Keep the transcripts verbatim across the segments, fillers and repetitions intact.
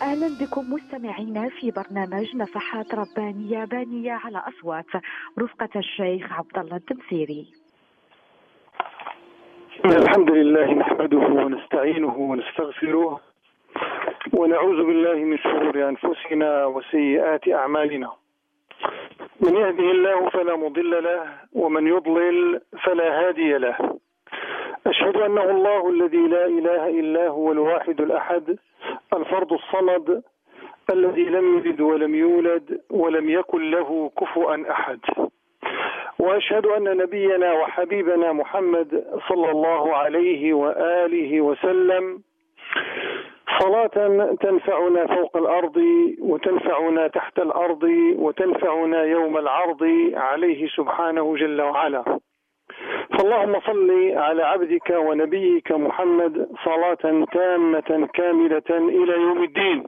أهلا بكم مستمعينا في برنامج نفحات ربانية بانية على أصوات رفقة الشيخ عبد الله التمسيري. الحمد لله نحمده ونستعينه ونستغفره ونعوذ بالله من شرور أنفسنا وسيئات أعمالنا. من يهده الله فلا مضل له ومن يضلل فلا هادي له. أشهد أنه الله الذي لا إله إلا هو الواحد الأحد الفرد الصمد الذي لم يلد ولم يولد ولم يكن له كفوا أحد. وأشهد أن نبينا وحبيبنا محمد صلى الله عليه وآله وسلم صلاة تنفعنا فوق الأرض وتنفعنا تحت الأرض وتنفعنا يوم العرض عليه سبحانه جل وعلا. فاللهم صل على عبدك ونبيك محمد صلاة تامة كاملة إلى يوم الدين،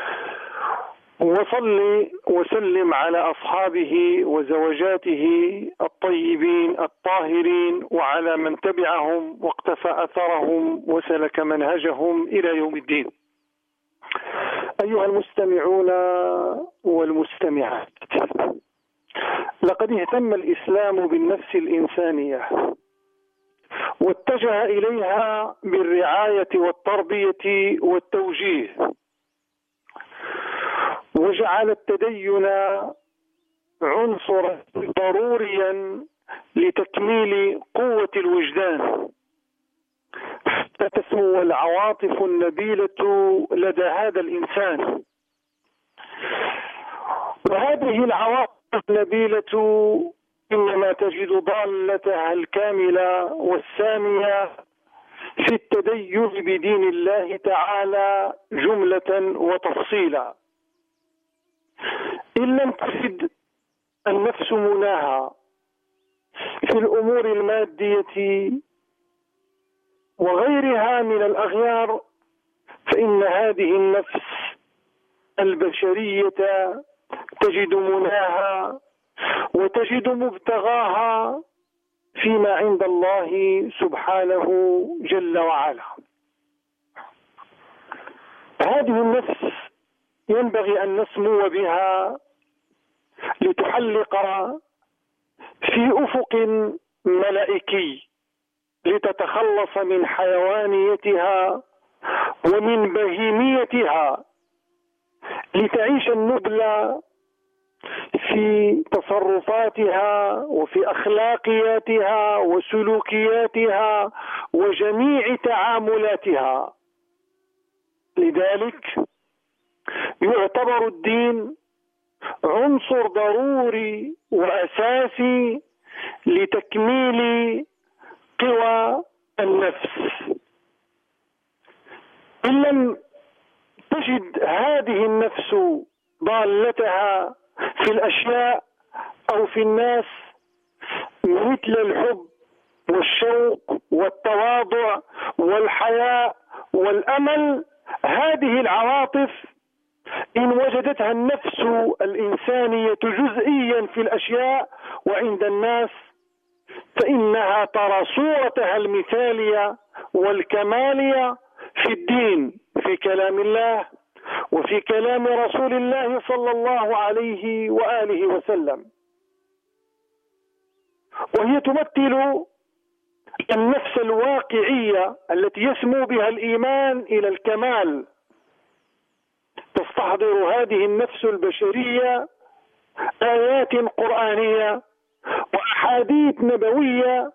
وصل وسلم على أصحابه وزوجاته الطيبين الطاهرين وعلى من تبعهم واقتفى أثرهم وسلك منهجهم إلى يوم الدين. أيها المستمعون والمستمعات، لقد اهتم الإسلام بالنفس الإنسانية واتجه إليها بالرعاية والتربية والتوجيه، وجعل التدين عنصرا ضروريا لتكميل قوة الوجدان حتى تسمو العواطف النبيلة لدى هذا الإنسان. وهذه العواطف النبيلة إنما تجد ضالتها الكاملة والسامية في التدين بدين الله تعالى جملة وتفصيلا. إن لم تجد النفس مناها في الأمور المادية وغيرها من الأغيار، فإن هذه النفس البشرية تجد مناها وتجد مبتغاها فيما عند الله سبحانه جل وعلا. هذه النفس ينبغي أن نسمو بها لتحلق في أفق ملائكي، لتتخلص من حيوانيتها ومن بهيميتها، لتعيش النبلة في تصرفاتها وفي أخلاقياتها وسلوكياتها وجميع تعاملاتها. لذلك يعتبر الدين عنصر ضروري وأساسي لتكميل قوى النفس. إن لم تجد هذه النفس ضالتها في الأشياء أو في الناس مثل الحب والشوق والتواضع والحياء والأمل، هذه العواطف إن وجدتها النفس الإنسانية جزئيا في الأشياء وعند الناس، فإنها ترى صورتها المثالية والكمالية في الدين، في كلام الله وفي كلام رسول الله صلى الله عليه وآله وسلم. وهي تمثل النفس الواقعية التي يسمو بها الإيمان إلى الكمال. تستحضر هذه النفس البشرية آيات قرآنية وأحاديث نبوية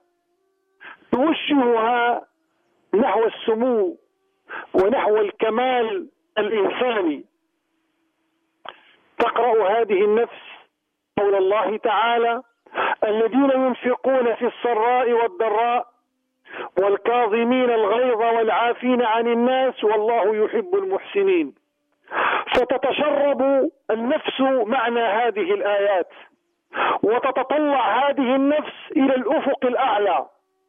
توجهها نحو السمو ونحو الكمال الإنساني. تقرأ هذه النفس قول الله تعالى: الذين ينفقون في السراء والضراء والكاظمين الغيظ والعافين عن الناس والله يحب المحسنين. فتتشرب النفس معنى هذه الآيات وتتطلع هذه النفس إلى الأفق الأعلى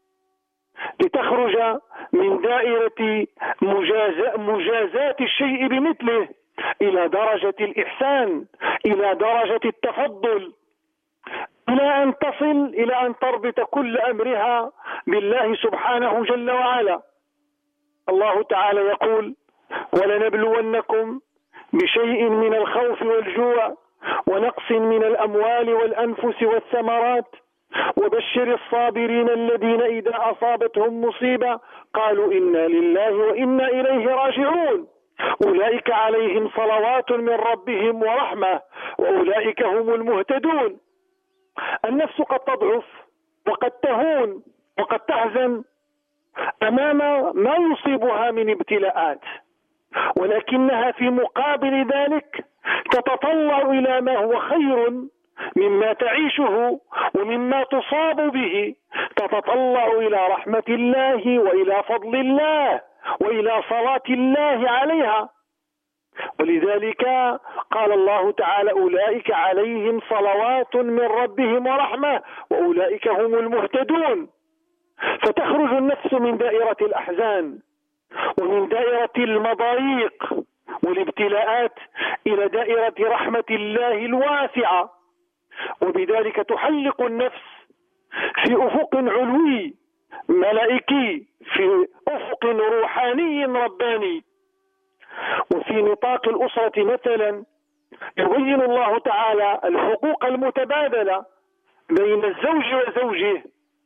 لتخرج من دائرة مجازات الشيء بمثله إلى درجة الإحسان، إلى درجة التفضل، إلى أن تصل إلى أن تربط كل أمرها بالله سبحانه جل وعلا. الله تعالى يقول: ولنبلونكم بشيء من الخوف والجوع ونقص من الأموال والأنفس والثمرات. وبشر الصابرين الذين إذا أصابتهم مصيبة قالوا إنا لله وإنا إليه راجعون أولئك عليهم صلوات من ربهم ورحمة وأولئك هم المهتدون. النفس قد تضعف وقد تهون وقد تحزن أمام ما يصيبها من ابتلاءات، ولكنها في مقابل ذلك تتطلع إلى ما هو خير مما تعيشه ومما تصاب به، تتطلع إلى رحمة الله وإلى فضل الله وإلى صلاة الله عليها. ولذلك قال الله تعالى أولئك عليهم صلوات من ربهم ورحمة وأولئك هم المهتدون. فتخرج النفس من دائرة الأحزان ومن دائرة المضايق والابتلاءات إلى دائرة رحمة الله الواسعة، وبذلك تحلق النفس في أفق علوي ملائكي، في أفق روحاني رباني. وفي نطاق الأسرة مثلا يبين الله تعالى الحقوق المتبادلة بين الزوج وزوجه،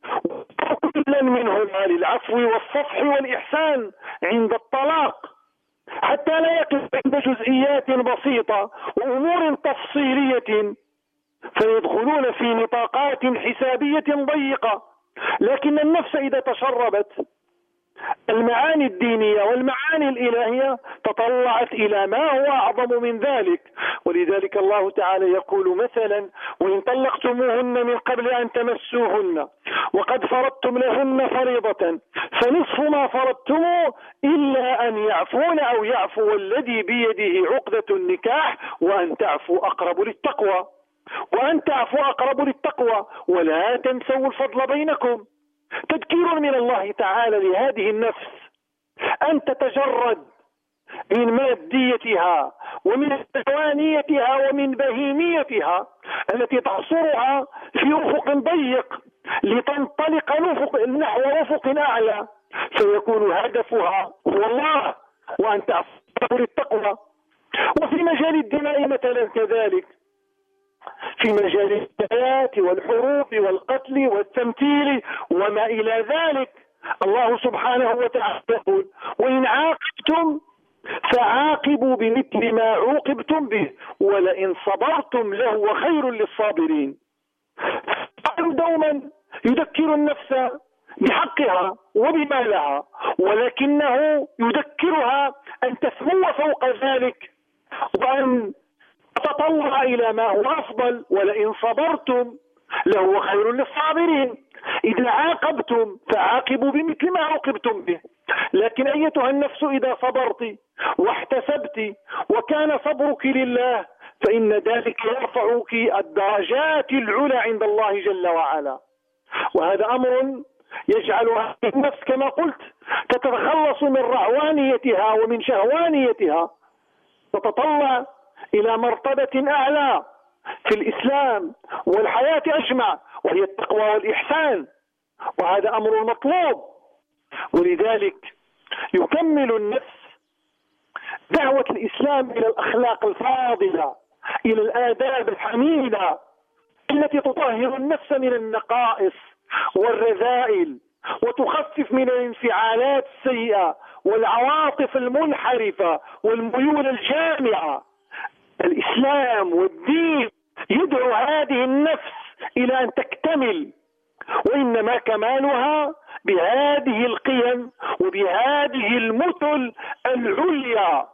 كلا منهما للعفو والصفح والإحسان عند الطلاق، حتى لا يقف عند جزئيات بسيطة وأمور تفصيلية فيدخلون في نطاقات حسابية ضيقة. لكن النفس إذا تشربت المعاني الدينية والمعاني الإلهية تطلعت إلى ما هو أعظم من ذلك. ولذلك الله تعالى يقول مثلا وإن طلقتموهن من قبل أن تمسوهن وقد فرضتم لهن فريضة فنصف ما فرضتم إلا أن يعفون أو يعفو الذي بيده عقدة النكاح وأن تعفوا أقرب للتقوى وأن تعفوا أقرب للتقوى ولا تنسوا الفضل بينكم. تذكير من الله تعالى لهذه النفس أن تتجرد من ماديتها ومن حيوانيتها ومن بهيميتها التي تعصرها في أفق ضيق لتنطلق نحو أفق أعلى، فيكون هدفها هو الله وأن تعفو للتقوى. وفي مجال الدماء مثلا كذلك، في مجال الحياة والحروب والقتل والتمثيل وما إلى ذلك، الله سبحانه وتعالى يقول وإن عاقبتم فعاقبوا بمثل ما عوقبتم به ولئن صبرتم لهو خير للصابرين. دوما يذكر النفس بحقها وبما لها، ولكنه يذكرها أن تسمو فوق ذلك وأن تطلع إلى ما هو أفضل، ولئن صبرتم لهو خير للصابرين. إذا عاقبتم فعاقبوا بمثل ما عوقبتم به. لكن أيتها النفس إذا صبرت واحتسبت وكان صبرك لله فإن ذلك يرفعك الدرجات العلى عند الله جل وعلا. وهذا أمر يجعل هذه النفس كما قلت تتخلص من رعوانيتها ومن شهوانيتها، تتطلع إلى مرتبة أعلى في الإسلام والحياة أجمع، وهي التقوى والإحسان، وهذا أمر مطلوب. ولذلك يكمل النفس دعوة الإسلام إلى الأخلاق الفاضلة، إلى الآداب الحميدة التي تطهر النفس من النقائص والرذائل وتخفف من الانفعالات السيئة والعواطف المنحرفة والميول الجامعة. الإسلام والدين يدعو هذه النفس إلى أن تكتمل، وإنما كمالها بهذه القيم وبهذه المثل العليا.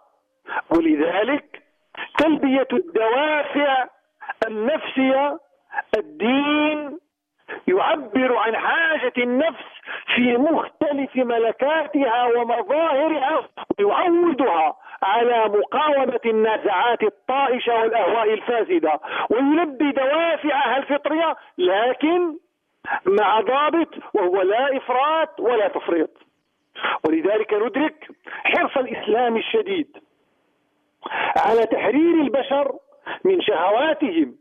ولذلك تلبية الدوافع النفسية الدين يعبر عن حاجة النفس في مختلف ملكاتها ومظاهرها، ويعودها على مقاومة النازعات الطائشة والأهواء الفاسدة، ويلبي دوافعها الفطرية لكن مع ضابط وهو لا إفراط ولا تفريط. ولذلك ندرك حرص الإسلام الشديد على تحرير البشر من شهواتهم،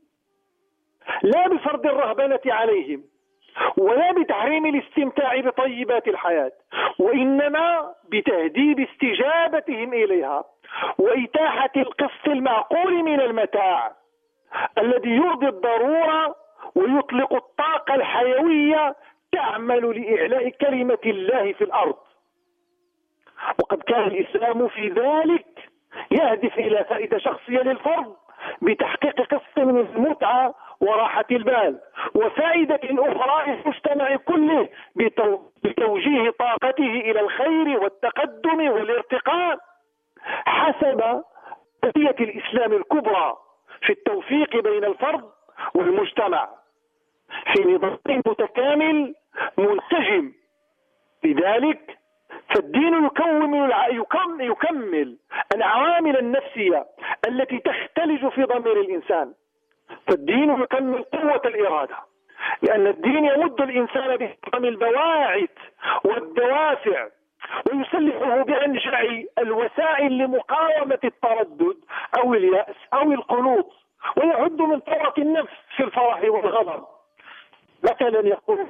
لا بفرض الرهبنة عليهم ولا بتحريم الاستمتاع بطيبات الحياة، وإنما بتهديد استجابتهم إليها وإتاحة القسط المعقول من المتاع الذي يرضي الضرورة ويطلق الطاقة الحيوية تعمل لإعلاء كلمة الله في الأرض. وقد كان الإسلام في ذلك يهدف إلى فائدة شخصية للفرد بتحقيق قسط من المتعة وراحة البال، وفائدة أخرى للمجتمع كله بتوجيه طاقته إلى الخير والتقدم والارتقاء حسب قضية الإسلام الكبرى في التوفيق بين الفرد والمجتمع في نظام متكامل منسجم. لذلك فالدين يكون يكمل العوامل النفسية التي تختلج في ضمير الإنسان. فالدين يكمل قوة الإرادة، لأن الدين يمد الإنسان بحكم البواعث والدوافع ويسلحه بأنجع الوسائل لمقاومة التردد أو اليأس أو القنوط، ويعد من ثورة النفس في الفرح والغضب. مثلا يقول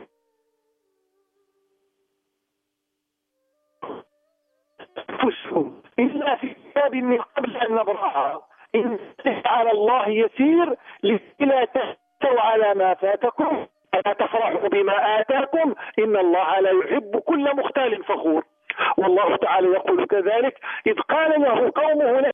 أنفسهم إلا في كتاب من قبل أن نبرأها إن على الله يسير لكي لا تأسوا على ما فاتكم ولا تفرحوا بما آتاكم إن الله لا يحب كل مختال فخور. والله تعالى يقول كذلك إذ قال له قومه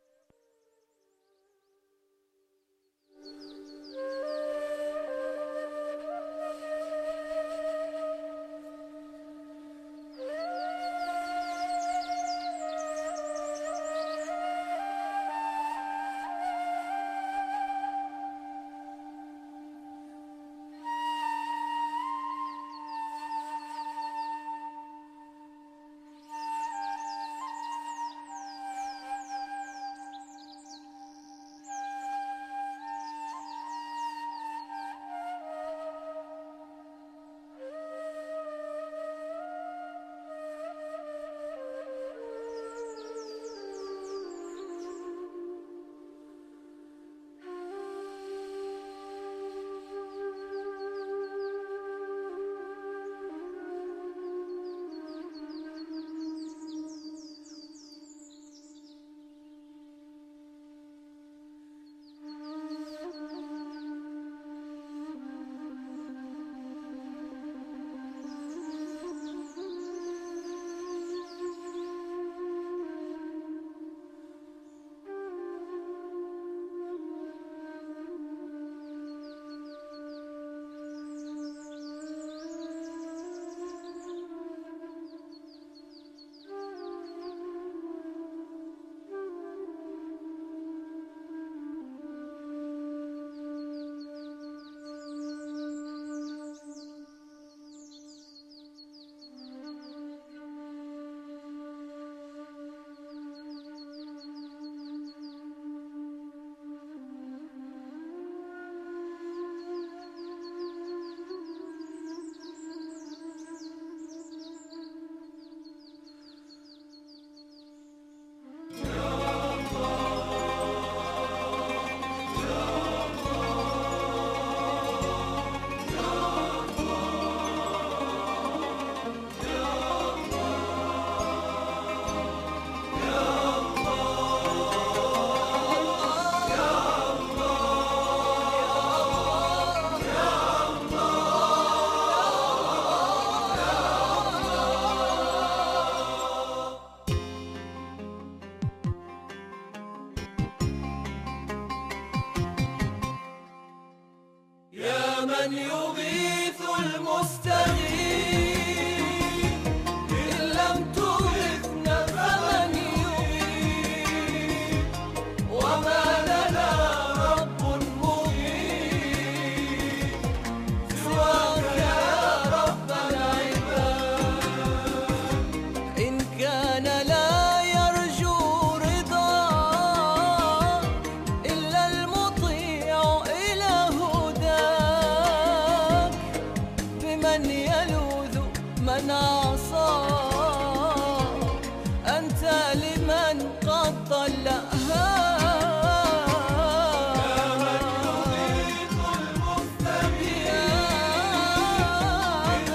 من يغيث المستغيث إن لم تغثنا فمن يغيث وما لنا رب مغيث سواك يا رب العباد إن كان لا يرجو رضاك إلا المطيع إلى هداك بمن يلوذ من عصاك أنت لمن قد ضل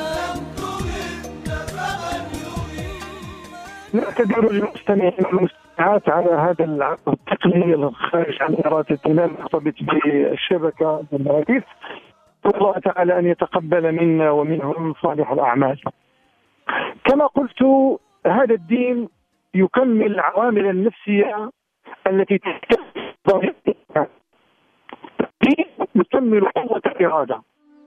نعتذر للمستمعين والمستمعات على هذا العقد التقني الخارج عن إرادتنا المرتبط بالشبكة بالهاتف. الله تعالى أن يتقبل منا ومنهم صالح الأعمال. كما قلت، هذا الدين يكمل العوامل النفسية التي تحتاج الدين يكمل قوة الإرادة.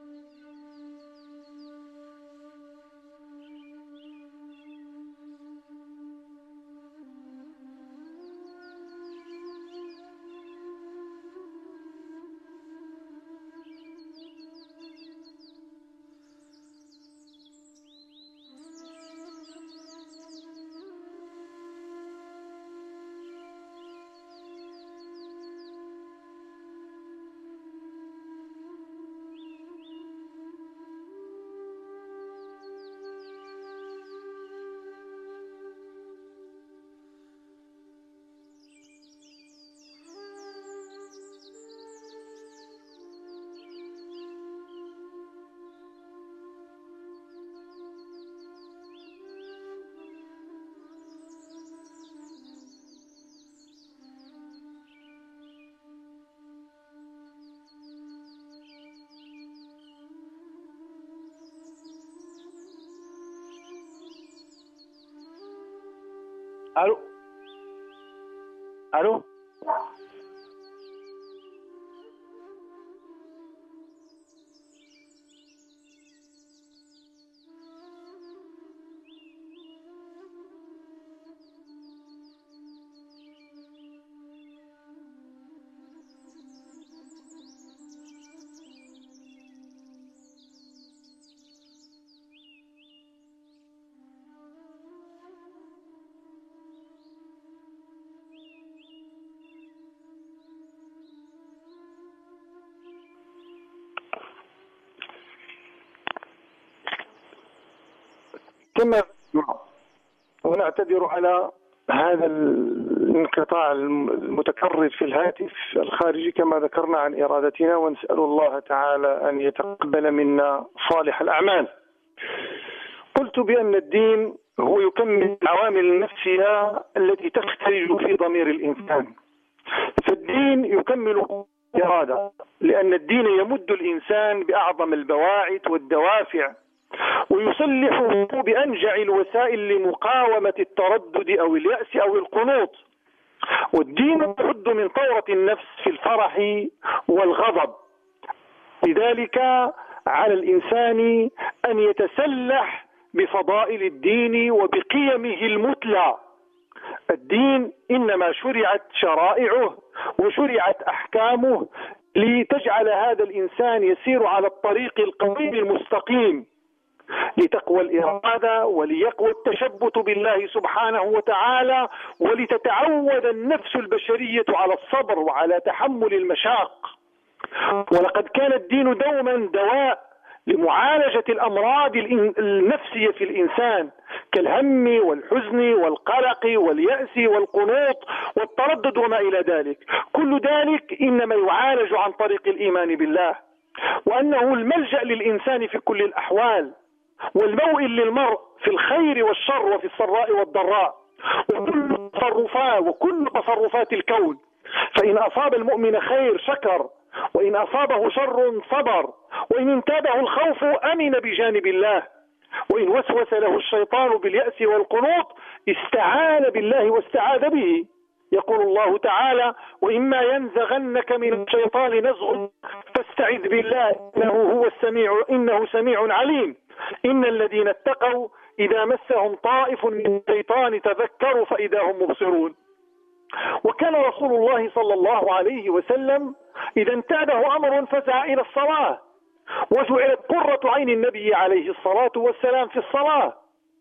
الو الو كما ونعتذر على هذا الانقطاع المتكرر في الهاتف الخارجي كما ذكرنا عن إرادتنا، ونسأل الله تعالى أن يتقبل منا صالح الأعمال. قلت بأن الدين هو يكمل العوامل النفسية التي تختلج في ضمير الإنسان، فالدين يكمل الإرادة، لأن الدين يمد الإنسان بأعظم البواعث والدوافع ويصلحه بأنجع الوسائل لمقاومة التردد أو اليأس أو القنوط. والدين يحد من طورة النفس في الفرح والغضب، لذلك على الإنسان أن يتسلح بفضائل الدين وبقيمه المثلى. الدين إنما شرعت شرائعه وشرعت أحكامه لتجعل هذا الإنسان يسير على الطريق القويم المستقيم لتقوى الإرادة وليقوى التشبت بالله سبحانه وتعالى، ولتتعود النفس البشرية على الصبر وعلى تحمل المشاق. ولقد كان الدين دوما دواء لمعالجة الأمراض النفسية في الإنسان كالهم والحزن والقلق واليأس والقنوط والتردد وما إلى ذلك. كل ذلك إنما يعالج عن طريق الإيمان بالله، وأنه الملجأ للإنسان في كل الأحوال، والموئل للمرء في الخير والشر وفي السراء والضراء، وكل تصرفات وكل تصرفات الكون. فإن أصاب المؤمن خير شكر، وإن أصابه شر صبر، وإن انتابه الخوف أمن بجانب الله، وإن وسوس له الشيطان باليأس والقنوط استعان بالله واستعاذ به. يقول الله تعالى: وإما ينزغنك من الشيطان نزغ فاستعذ بالله إنه هو السميع إنه سميع عليم. إن الذين اتقوا إذا مسهم طائف من الشيطان تذكروا فإذا هم مبصرون. وكان رسول الله صلى الله عليه وسلم إذا انتابه أمر فزع إلى الصلاة، وجعلت قرة عين النبي عليه الصلاة والسلام في الصلاة.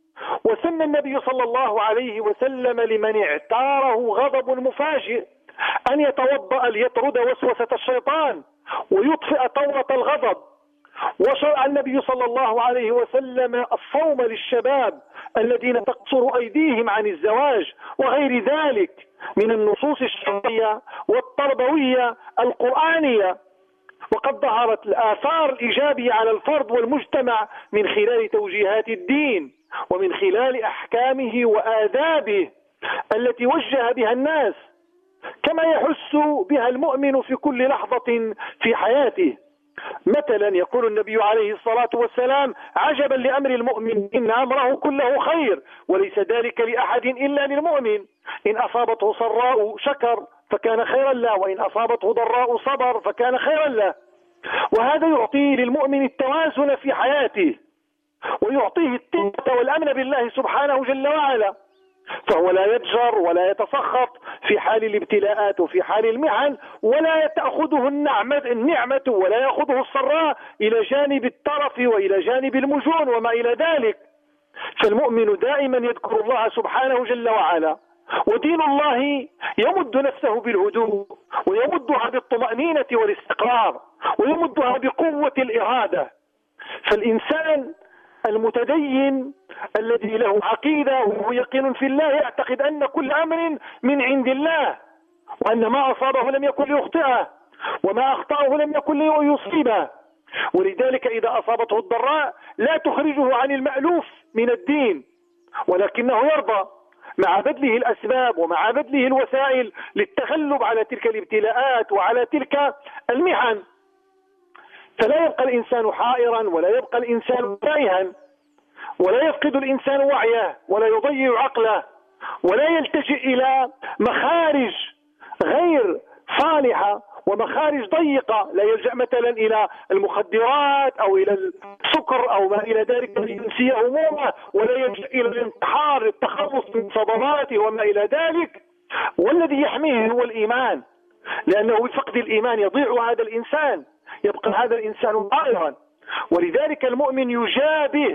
وسن النبي صلى الله عليه وسلم لمن اعتاره غضب مفاجئ أن يتوضأ ليطرد وسوسة الشيطان ويطفئ طورة الغضب. وشرع النبي صلى الله عليه وسلم الصوم للشباب الذين تقصر أيديهم عن الزواج وغير ذلك من النصوص الشرعية والتربوية القرآنية. وقد ظهرت الآثار الإيجابية على الفرد والمجتمع من خلال توجيهات الدين ومن خلال أحكامه وآدابه. التي وجه بها الناس، كما يحس بها المؤمن في كل لحظة في حياته. مثلا يقول النبي عليه الصلاة والسلام: عجبا لأمر المؤمن إن أمره كله خير وليس ذلك لأحد إلا للمؤمن، إن أصابته سراء شكر فكان خيرا له، وإن أصابته ضراء صبر فكان خيرا له. وهذا يعطي للمؤمن التوازن في حياته، ويعطيه الثقة والأمن بالله سبحانه جل وعلا، فهو لا يتجر ولا يتسخط في حال الابتلاءات وفي حال المحن، ولا تأخذه النعمة, النعمة ولا يأخذه السراء إلى جانب الترف وإلى جانب المجون وما إلى ذلك. فالمؤمن دائما يذكر الله سبحانه جل وعلا، ودين الله يمد نفسه بالهدوء، ويمدها بالطمأنينة والاستقرار، ويمدها بقوة الإرادة. فالإنسان المتدين الذي له عقيدة وهو يقين في الله يعتقد أن كل أمر من عند الله، وأن ما أصابه لم يكن ليخطئه، وما أخطأه لم يكن ليصيبه. ولذلك إذا أصابته الضراء لا تخرجه عن المألوف من الدين، ولكنه يرضى مع بذله الأسباب ومع بذله الوسائل للتغلب على تلك الابتلاءات وعلى تلك المحن. فلا يبقى الإنسان حائرا، ولا يبقى الإنسان تائها، ولا يفقد الإنسان وعيه، ولا يضيع عقله، ولا يلتجئ إلى مخارج غير صالحة ومخارج ضيقة. لا يلجأ مثلا إلى المخدرات أو إلى السكر أو ما إلى ذلك لينسي همومه، ولا يلجأ إلى الانتحار للتخلص من صدماته وما إلى ذلك. والذي يحميه هو الإيمان، لأنه بفقد الإيمان يضيع هذا الإنسان، يبقى هذا الإنسان ضائعا. ولذلك المؤمن يجابه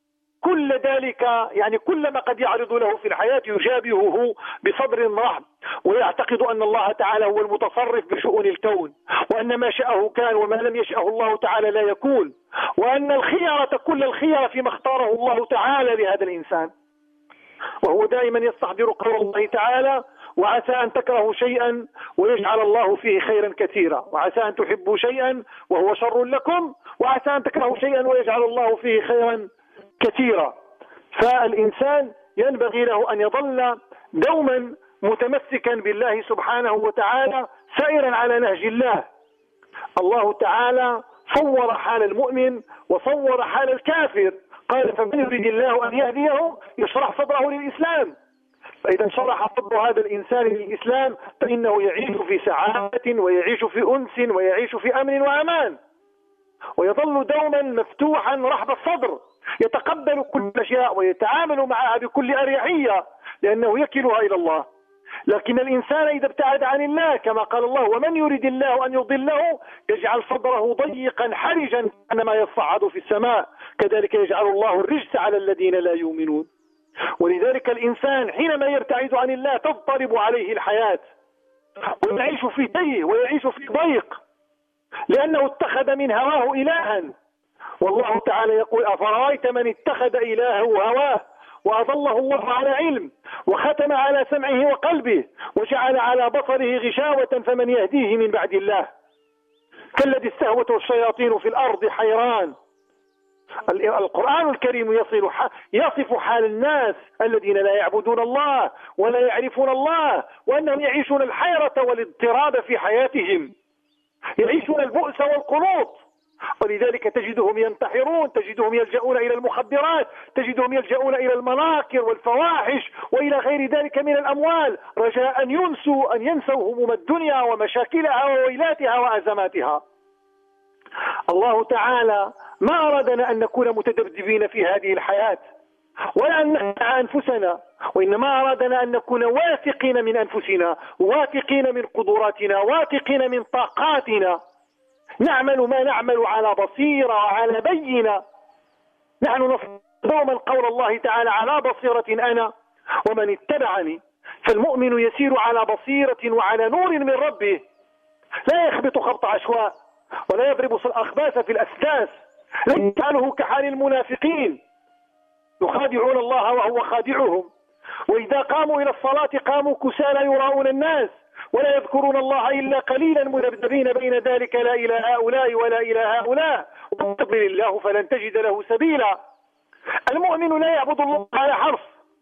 كل ذلك، يعني كل ما قد يعرض له في الحياة يجابهه بصدر رحب، ويعتقد أن الله تعالى هو المتصرف بشؤون الكون، وأن ما شاءه كان وما لم يشأه الله تعالى لا يكون، وأن الخيرة كل الخيرة فيما اختاره الله تعالى لهذا الإنسان. وهو دائما يستحضر قول الله تعالى: وعسى أن تكرهوا شيئا ويجعل الله فيه خيرا كثيرا، وعسى أن تحبوا شيئا وهو شر لكم، وعسى أن تكرهوا شيئا ويجعل الله فيه خيرا كثيرا. فالإنسان ينبغي له أن يظل دوما متمسكا بالله سبحانه وتعالى، سائرا على نهج الله. الله تعالى صور حال المؤمن وصور حال الكافر، قال: فمن يريد الله أن يهديه يشرح صدره للإسلام. فإذا انشرح صدر هذا الإنسان للإسلام فإنه يعيش في سعادة، ويعيش في أنس، ويعيش في أمن وأمان، ويظل دوما مفتوحا رحب الصدر، يتقبل كل الأشياء ويتعامل معها بكل أريحية، لأنه يكلها إلى الله. لكن الإنسان إذا ابتعد عن الله، كما قال الله: ومن يريد الله أن يضله يجعل صدره ضيقا حرجا كأنما يصعد في السماء، كذلك يجعل الله الرجس على الذين لا يؤمنون. ولذلك الإنسان حينما يبتعد عن الله تضطرب عليه الحياة، ويعيش في تيه ويعيش في ضيق، لأنه اتخذ من هواه إلها. والله تعالى يقول: أفرأيت من اتخذ إلهه هواه وأضله الله على علم وختم على سمعه وقلبه وجعل على بصره غشاوة فمن يهديه من بعد الله، كالذي استهوته الشياطين في الأرض حيران. القرآن الكريم يصل يصف حال الناس الذين لا يعبدون الله ولا يعرفون الله، وأنهم يعيشون الحيرة والاضطراب في حياتهم، يعيشون البؤس والقنوط. ولذلك تجدهم ينتحرون، تجدهم يلجؤون إلى المخدرات، تجدهم يلجؤون إلى المناكر والفواحش وإلى غير ذلك من الأموال، رجاء أن ينسوا أن ينسوا هموم الدنيا ومشاكلها وويلاتها وأزماتها. الله تعالى ما أرادنا أن نكون متذبذبين في هذه الحياة ولا أن نخدع أنفسنا، وإنما أرادنا أن نكون واثقين من أنفسنا، واثقين من قدراتنا، واثقين من طاقاتنا، نعمل ما نعمل على بصيرة وعلى بينة. نحن نصدق دوما قول الله تعالى: على بصيرة أنا ومن اتبعني. فالمؤمن يسير على بصيرة وعلى نور من ربه، لا يخبط خبط عشواء، ولا يضرب الأخباث في الأسداس، لا يجعله كحال المنافقين يخادعون الله وهو خادعهم، وإذا قاموا إلى الصلاة قاموا كسالى يراؤون الناس ولا يذكرون الله إلا قليلا مذبذبين بين ذلك لا إلى هؤلاء ولا إلى هؤلاء، وتضلل الله فلن تجد له سبيلا. المؤمن لا يعبد الله على حرف،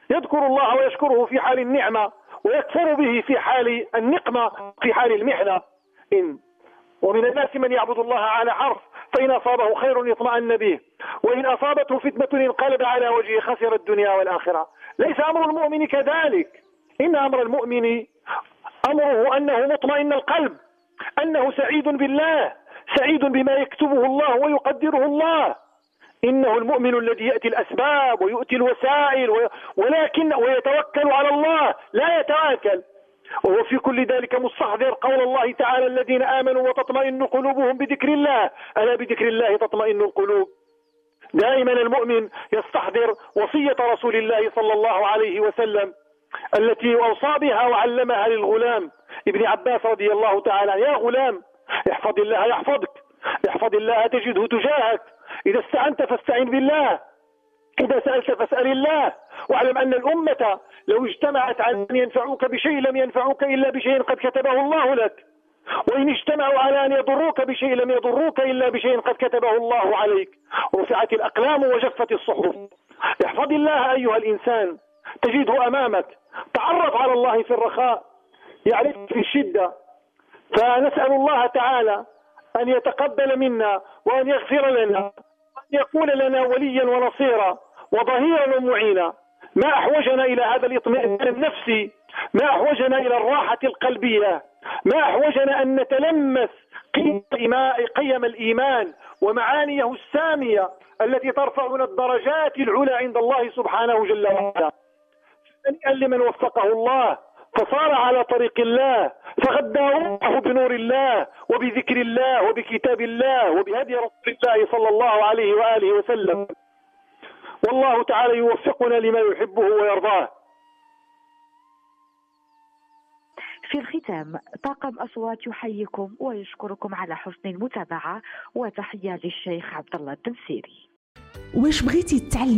يذكر الله ويشكره في حال النعمة ويكفر به في حال النقمة في حال المحنة. إن ومن الناس من يعبد الله على حرف فإن أصابه خير اطمأن به وإن أصابته فتنة انقلب على وجهه خسر الدنيا والآخرة. ليس أمر المؤمن كذلك، إن أمر المؤمن أمره أنه مطمئن القلب، أنه سعيد بالله، سعيد بما يكتبه الله ويقدره الله. إنه المؤمن الذي يأتي الأسباب ويؤتي الوسائل ولكن ويتوكل على الله لا يتواكل، وهو في كل ذلك مستحضر قول الله تعالى: الذين آمنوا وتطمئن قلوبهم بذكر الله، ألا بذكر الله تطمئن القلوب. دائما المؤمن يستحضر وصية رسول الله صلى الله عليه وسلم التي أوصى بها وعلمها للغلام ابن عباس رضي الله تعالى: يا غلام احفظ الله يحفظك، احفظ الله تجده تجاهك، إذا استعنت فاستعن بالله، إذا سألت فاسأل الله، واعلم أن الأمة لو اجتمعت على أن ينفعوك بشيء لم ينفعوك إلا بشيء قد كتبه الله لك، وإن اجتمعوا على أن يضروك بشيء لم يضروك إلا بشيء قد كتبه الله عليك. رفعت الأقلام وجفت الصحف. احفظ الله أيها الإنسان تجده أمامك، تعرف على الله في الرخاء يعرفك في الشدة. فنسأل الله تعالى أن يتقبل منا وأن يغفر لنا وأن يكون لنا وليا ونصيرا وظهيرا ومعينا. ما أحوجنا إلى هذا الإطمئنان النفسي، ما أحوجنا إلى الراحة القلبية، ما أحوجنا أن نتلمس قيم الإيمان ومعانيه السامية التي ترفعنا الدرجات العلى عند الله سبحانه جل وعلا. هنيئا لمن وفقه الله فصار على طريق الله فغدى روحه بنور الله وبذكر الله وبكتاب الله وبهدي رسول الله صلى الله عليه وآله وسلم. والله تعالى يوفقنا لما يحبه ويرضاه. في الختام طاقم أصوات يحييكم ويشكركم على حسن المتابعة، وتحية للشيخ عبد الله الدنسيري. واش بغيتي تتعلم